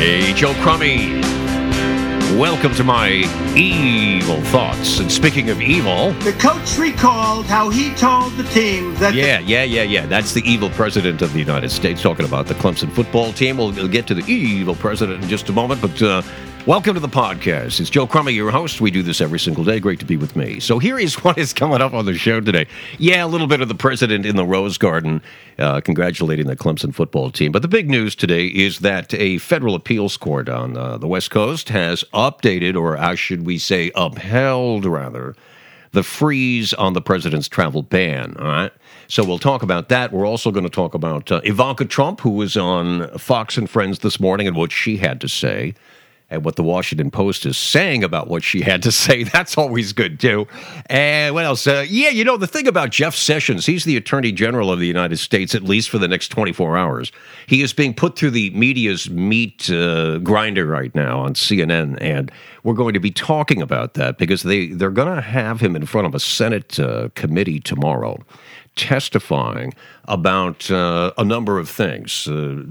Hey, Joe Crummy. Welcome to my evil thoughts. And speaking of evil... The coach recalled how he told the team that... Yeah. That's the evil president of the United States talking about the Clemson football team. We'll get to the evil president in just a moment, but welcome to the podcast. It's Joe Crummy, your host. We do this every single day. Great to be with me. So here is what is coming up on the show today. Yeah, a little bit of the president in the Rose Garden congratulating the Clemson football team. But the big news today is that a federal appeals court on the West Coast has updated, or how should we say upheld, rather, the freeze on the president's travel ban, all right? So we'll talk about that. We're also going to talk about Ivanka Trump, who was on Fox and Friends this morning, and what she had to say, and what the Washington Post is saying about what she had to say. That's always good, too. And what else? The thing about Jeff Sessions, he's the Attorney General of the United States, at least for the next 24 hours. He is being put through the media's meat grinder right now on CNN, and we're going to be talking about that because they're going to have him in front of a Senate committee tomorrow, testifying about a number of things.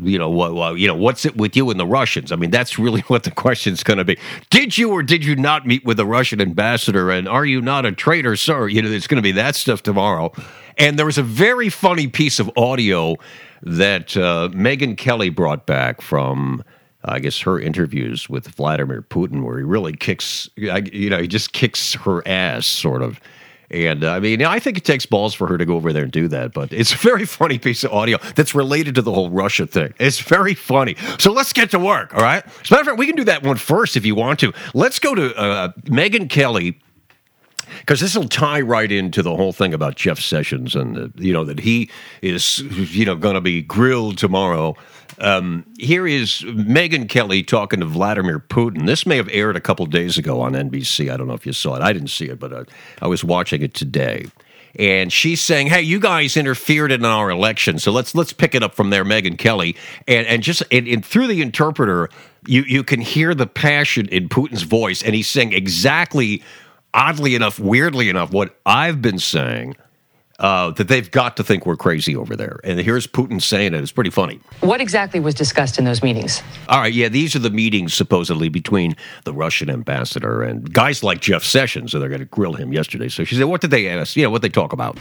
What's it with you and the Russians? I mean, that's really what the question's going to be. Did you or did you not meet with the Russian ambassador? And are you not a traitor, sir? It's going to be that stuff tomorrow. And there was a very funny piece of audio that Megyn Kelly brought back from, I guess, her interviews with Vladimir Putin, where he really kicks, he just kicks her ass, sort of. And, I think it takes balls for her to go over there and do that, but it's a very funny piece of audio that's related to the whole Russia thing. It's very funny. So let's get to work, all right? As a matter of fact, we can do that one first if you want to. Let's go to Megyn Kelly, because this will tie right into the whole thing about Jeff Sessions and, that he is, going to be grilled tomorrow. Here is Megyn Kelly talking to Vladimir Putin. This may have aired a couple days ago on NBC. I don't know if you saw it. I didn't see it, but I was watching it today. And she's saying, hey, you guys interfered in our election, so let's pick it up from there, Megyn Kelly. And through the interpreter, you can hear the passion in Putin's voice, and he's saying exactly, oddly enough, weirdly enough, what I've been saying, that they've got to think we're crazy over there. And here's Putin saying it. It's pretty funny. What exactly was discussed in those meetings? All right, these are the meetings, supposedly, between the Russian ambassador and guys like Jeff Sessions, so they're going to grill him yesterday. So she said, what did they ask? What they talk about?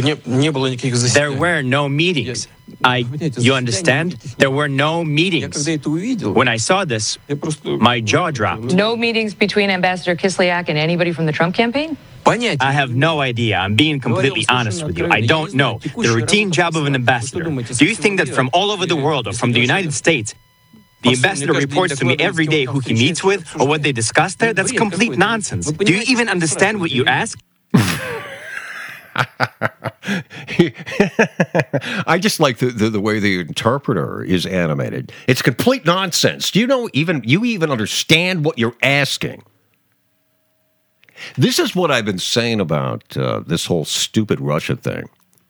There were no meetings. You understand? There were no meetings. When I saw this, my jaw dropped. No meetings between Ambassador Kislyak and anybody from the Trump campaign? I have no idea. I'm being completely honest with you. I don't know. The routine job of an ambassador. Do you think that from all over the world or from the United States, the ambassador reports to me every day who he meets with or what they discuss there? That's complete nonsense. Do you even understand what you ask? I just like the way the interpreter is animated. It's complete nonsense. Do you even understand what you're asking? This is what I've been saying about this whole stupid Russia thing,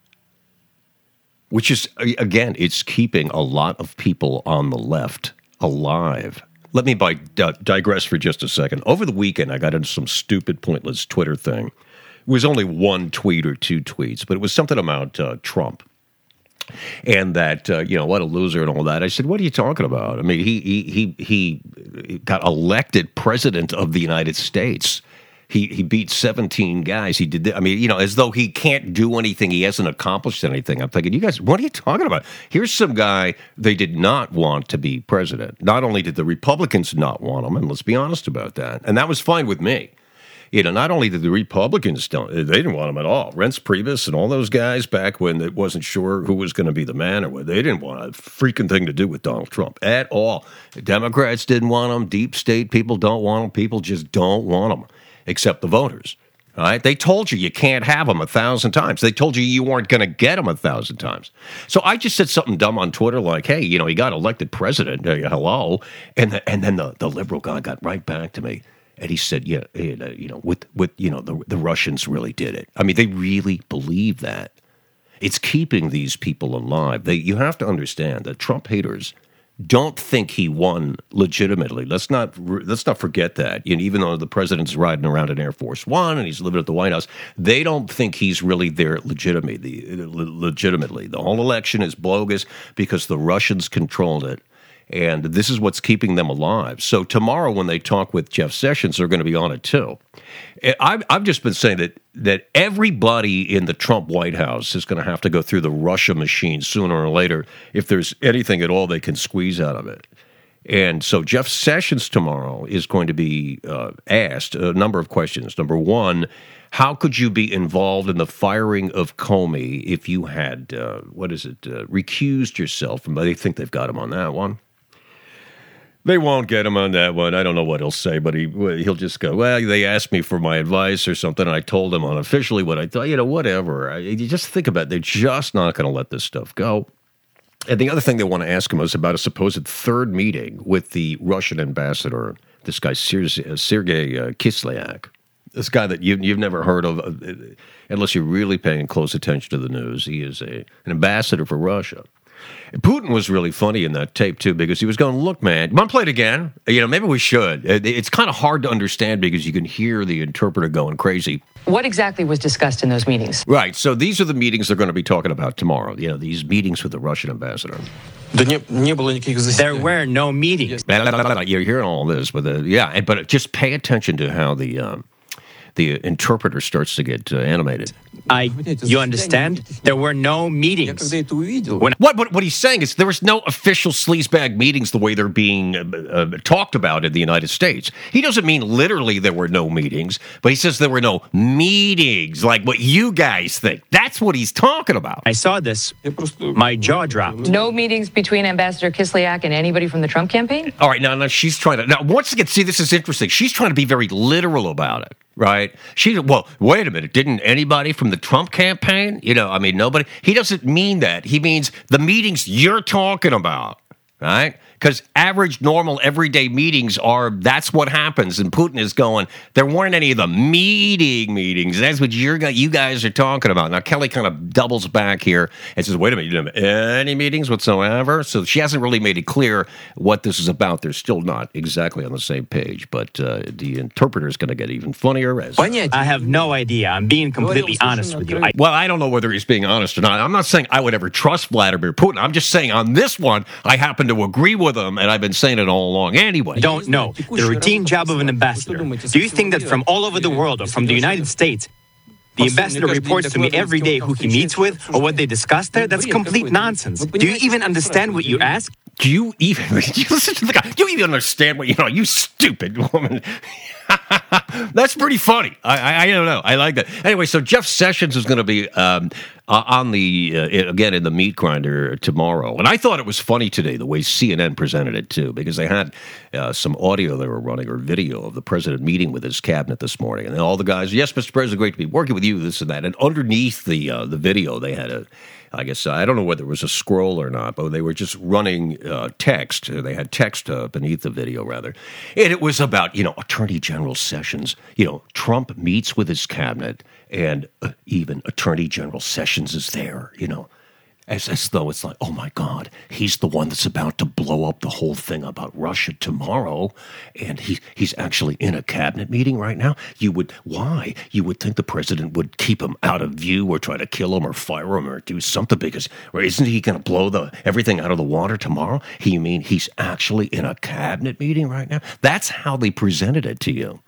which is, again, it's keeping a lot of people on the left alive. Let me digress for just a second. Over the weekend, I got into some stupid, pointless Twitter thing. It was only one tweet or two tweets, but it was something about Trump. And that, what a loser and all that. I said, what are you talking about? I mean, he got elected president of the United States. He beat 17 guys. He did, as though he can't do anything. He hasn't accomplished anything. I'm thinking, you guys, what are you talking about? Here's some guy they did not want to be president. Not only did the Republicans not want him, and let's be honest about that, and that was fine with me. Not only did the Republicans they didn't want him at all. Reince Priebus and all those guys back when it wasn't sure who was going to be the man or what, they didn't want a freaking thing to do with Donald Trump at all. The Democrats didn't want him. Deep state people don't want him. People just don't want him. Except the voters, all right? They told you can't have them 1,000 times. They told you weren't going to get them 1,000 times. So I just said something dumb on Twitter like, hey, he got elected president. Hello. And then the liberal guy got right back to me. And he said, the Russians really did it. I mean, they really believe that. It's keeping these people alive. You have to understand that Trump haters don't think he won legitimately. Let's not forget that. Even though the president's riding around in Air Force One and he's living at the White House, they don't think he's really there legitimately. The whole election is bogus because the Russians controlled it. And this is what's keeping them alive. So tomorrow when they talk with Jeff Sessions, they're going to be on it too. I've just been saying that everybody in the Trump White House is going to have to go through the Russia machine sooner or later if there's anything at all they can squeeze out of it. And so Jeff Sessions tomorrow is going to be asked a number of questions. Number one, how could you be involved in the firing of Comey if you had, recused yourself? They think they've got him on that one. They won't get him on that one. I don't know what he'll say, but he'll just go, well, they asked me for my advice or something, and I told them unofficially what I thought, whatever. You just think about it. They're just not going to let this stuff go. And the other thing they want to ask him was about a supposed third meeting with the Russian ambassador, this guy Sergei Kislyak, this guy that you've never heard of unless you're really paying close attention to the news. He is an ambassador for Russia. And Putin was really funny in that tape, too, because he was going, look, man, you want to play it again? Maybe we should. It's kind of hard to understand because you can hear the interpreter going crazy. What exactly was discussed in those meetings? Right. So these are the meetings they're going to be talking about tomorrow. These meetings with the Russian ambassador. There were no meetings. You're hearing all this, but just pay attention to how the interpreter starts to get animated. You understand? There were no meetings. What he's saying is there was no official sleazebag meetings the way they're being talked about in the United States. He doesn't mean literally there were no meetings, but he says there were no meetings like what you guys think. That's what he's talking about. I saw this. My jaw dropped. No meetings between Ambassador Kislyak and anybody from the Trump campaign? All right, now she's trying to... Now, once again, see, this is interesting. She's trying to be very literal about it. Right? Wait a minute. Didn't anybody from the Trump campaign? Nobody. He doesn't mean that. He means the meetings you're talking about, right? Because average, normal, everyday meetings that's what happens. And Putin is going, there weren't any of the meetings. That's what you guys are talking about. Now, Kelly kind of doubles back here and says, wait a minute, you didn't have any meetings whatsoever? So she hasn't really made it clear what this is about. They're still not exactly on the same page. But the interpreter is going to get even funnier. I have no idea. I'm being completely honest with you. I don't know whether he's being honest or not. I'm not saying I would ever trust Vladimir Putin. I'm just saying on this one, I happen to agree with them, and I've been saying it all along anyway. Don't know. The routine job of an ambassador. Do you think that from all over the world or from the United States, the ambassador reports to me every day who he meets with or what they discuss there? That's complete nonsense. Do you even understand what you ask? Do you listen to the guy? Do you even understand what you stupid woman? That's pretty funny. I don't know. I like that. Anyway, so Jeff Sessions is going to be on again in the meat grinder tomorrow. And I thought it was funny today the way CNN presented it too, because they had some audio they were running or video of the president meeting with his cabinet this morning, and all the guys, yes, Mr. President, great to be working with you, this and that. And underneath the video, they had I guess I don't know whether it was a scroll or not, but they were just running text. They had text beneath the video, rather. And it was about, Attorney General Sessions. Trump meets with his cabinet, and even Attorney General Sessions is there, as though it's like, oh, my God, he's the one that's about to blow up the whole thing about Russia tomorrow, and he's actually in a cabinet meeting right now. Why? You would think the president would keep him out of view or try to kill him or fire him or do something because isn't he going to blow everything out of the water tomorrow? You mean he's actually in a cabinet meeting right now? That's how they presented it to you.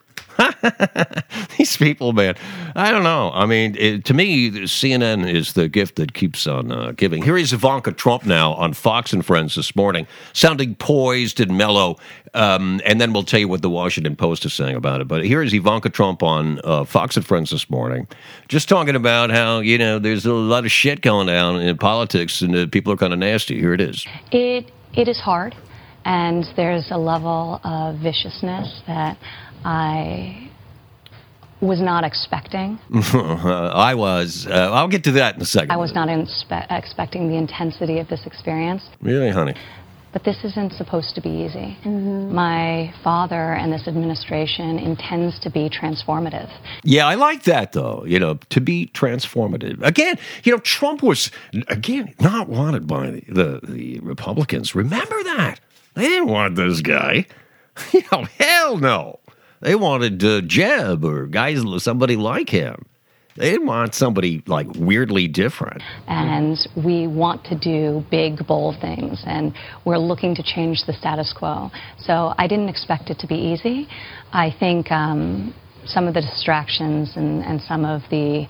These people, man, I don't know. I mean, to me, CNN is the gift that keeps on giving. Here is Ivanka Trump now on Fox and Friends this morning, sounding poised and mellow, and then we'll tell you what the Washington Post is saying about it. But here is Ivanka Trump on Fox and Friends this morning, just talking about how, there's a lot of shit going down in politics and people are kind of nasty. Here it is. It is hard, and there's a level of viciousness that I was not expecting. I was. I'll get to that in a second. I was not expecting the intensity of this experience. Really, honey? But this isn't supposed to be easy. Mm-hmm. My father and this administration intends to be transformative. Yeah, I like that, though, to be transformative. Again, Trump was, not wanted by the Republicans. Remember that. They didn't want this guy. Hell no. They wanted Jeb or somebody like him. They didn't want somebody like weirdly different. And we want to do big, bold things, and we're looking to change the status quo. So I didn't expect it to be easy. I think some of the distractions and some of the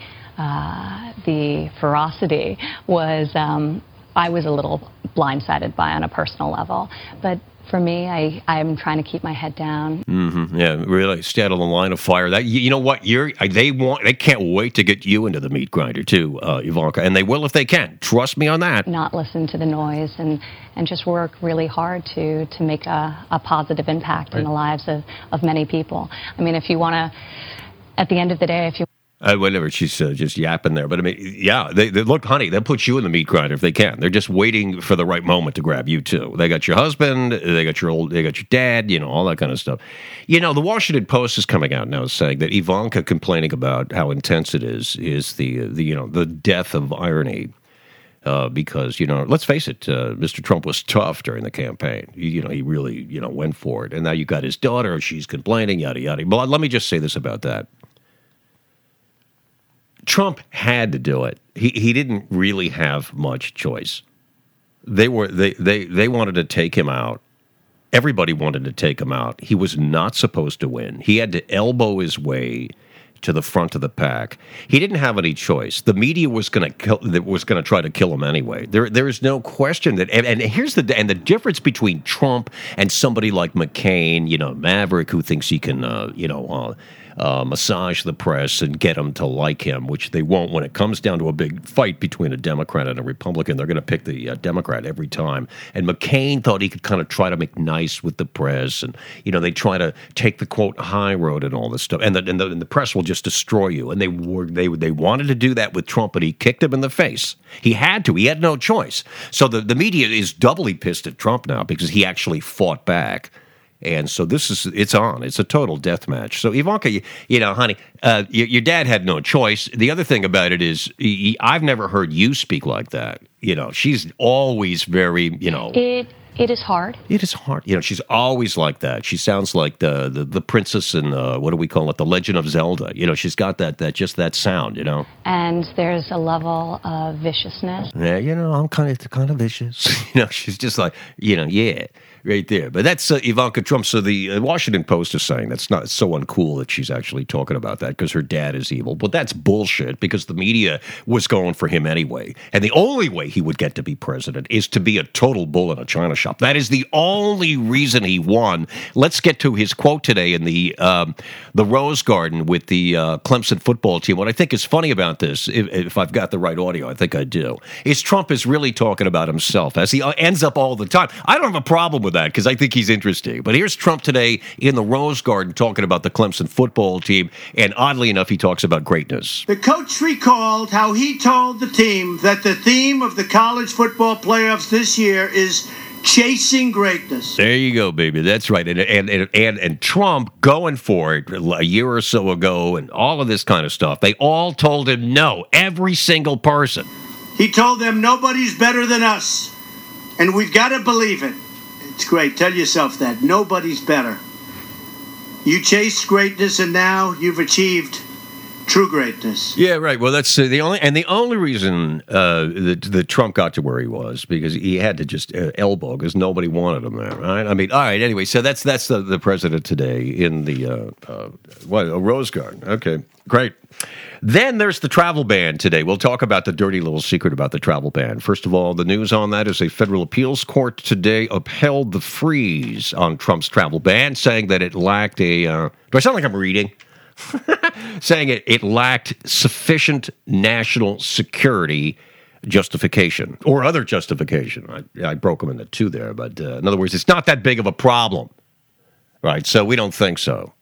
ferocity was I was a little blindsided by on a personal level. But for me, I'm trying to keep my head down. Mm-hmm. Yeah, really, stay out of the line of fire. That you know what? They can't wait to get you into the meat grinder too, Ivanka, and they will if they can. Trust me on that. Not listen to the noise and just work really hard to make a positive impact in the lives of many people. I mean, if you want to, at the end of the day, if you whatever, she's just yapping there. But I mean, yeah, they look, honey, they'll put you in the meat grinder if they can. They're just waiting for the right moment to grab you too. They got your husband, they got your dad, all that kind of stuff. The Washington Post is coming out now saying that Ivanka complaining about how intense it is the death of irony. Because, let's face it, Mr. Trump was tough during the campaign. He really, went for it. And now you got his daughter, she's complaining, yada, yada. But let me just say this about that. Trump had to do it. He didn't really have much choice. They wanted to take him out. Everybody wanted to take him out. He was not supposed to win. He had to elbow his way to the front of the pack. He didn't have any choice. The media was going to try to kill him anyway. There is no question that. And here's the difference between Trump and somebody like McCain, Maverick, who thinks he can, massage the press and get them to like him, which they won't. When it comes down to a big fight between a Democrat and a Republican, they're going to pick the Democrat every time. And McCain thought he could kind of try to make nice with the press, and they try to take the quote high road and all this stuff. And the press will just destroy you. And they wanted to do that with Trump, but he kicked him in the face. He had to. He had no choice. So the media is doubly pissed at Trump now because he actually fought back. And so it's on. It's a total death match. So Ivanka, honey, your dad had no choice. The other thing about it is I've never heard you speak like that. She's always very, It is hard. It is hard. She's always like that. She sounds like the princess in, what do we call it, The Legend of Zelda. She's got that sound, And there's a level of viciousness. Yeah, I'm kind of vicious. She's just like, yeah. Right there. But that's Ivanka Trump. So the Washington Post is saying that's not so uncool that she's actually talking about that because her dad is evil. But that's bullshit because the media was going for him anyway. And the only way he would get to be president is to be a total bull in a china shop. That is the only reason he won. Let's get to his quote today in the Rose Garden with the Clemson football team. What I think is funny about this, if I've got the right audio, I think I do, is Trump is really talking about himself as he ends up all the time. I don't have a problem with that because I think he's interesting. But here's Trump today in the Rose Garden talking about the Clemson football team, and oddly enough, he talks about greatness. The coach recalled how he told the team that the theme of the college football playoffs this year is chasing greatness. There you go, baby. That's right. And Trump going for it a year or so ago and all of this kind of stuff, they all told him no, every single person. He told them nobody's better than us, and we've got to believe it. It's great. Tell yourself that. Nobody's better. You chased greatness, and now you've achieved true greatness. Yeah, right. Well, that's the only reason that Trump got to where he was because he had to just elbow because nobody wanted him there. Right? I mean, all right. Anyway, so that's the president today in the a Rose Garden. Okay, great. Then there's the travel ban today. We'll talk about the dirty little secret about the travel ban. First of all, the news on that is a federal appeals court today upheld the freeze on Trump's travel ban, saying that it lacked a... do I sound like I'm reading? Saying it lacked sufficient national security justification or other justification. I broke them into two there, but in other words, it's not that big of a problem. Right, so we don't think so.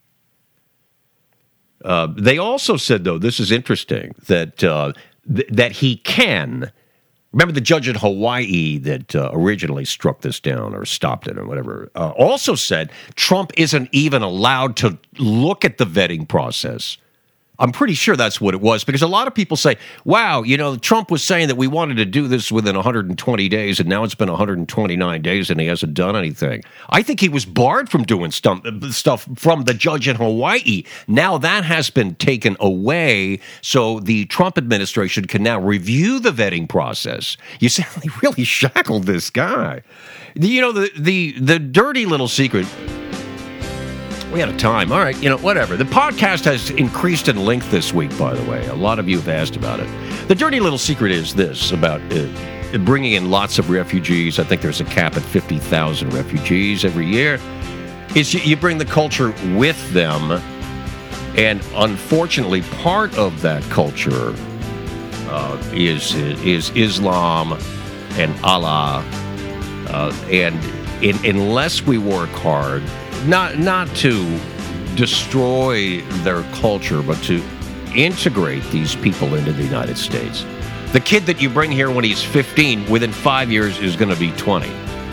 They also said, though, this is interesting, that that he can. Remember the judge in Hawaii that originally struck this down or stopped it or whatever, also said Trump isn't even allowed to look at the vetting process I'm pretty sure that's what it was, because a lot of people say, wow, Trump was saying that we wanted to do this within 120 days, and now it's been 129 days and he hasn't done anything. I think he was barred from doing stuff from the judge in Hawaii. Now that has been taken away, so the Trump administration can now review the vetting process. You see, they really shackled this guy. The dirty little secret. We out of time. All right, whatever. The podcast has increased in length this week, by the way. A lot of you have asked about it. The dirty little secret is this, about bringing in lots of refugees. I think there's a cap at 50,000 refugees every year. Is you bring the culture with them, and unfortunately, part of that culture is Islam and Allah, and unless we work hard, not to destroy their culture, but to integrate these people into the United States. The kid that you bring here when he's 15, within 5 years is going to be 20.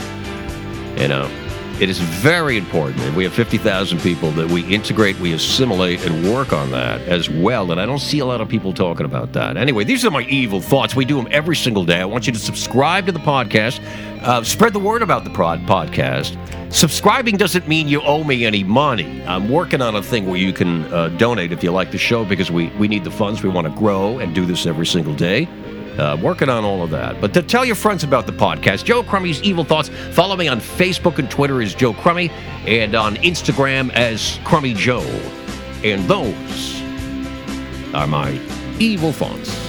It is very important that we have 50,000 people that we integrate, we assimilate, and work on that as well. And I don't see a lot of people talking about that. Anyway, these are my evil thoughts. We do them every single day. I want you to subscribe to the podcast. Spread the word about the podcast. Subscribing doesn't mean you owe me any money. I'm working on a thing where you can donate if you like the show, because we need the funds. We want to grow and do this every single day. Working on all of that. But to tell your friends about the podcast, Joe Crummey's Evil Thoughts. Follow me on Facebook and Twitter as Joe Crummey, and on Instagram as Crummy Joe. And those are my evil thoughts.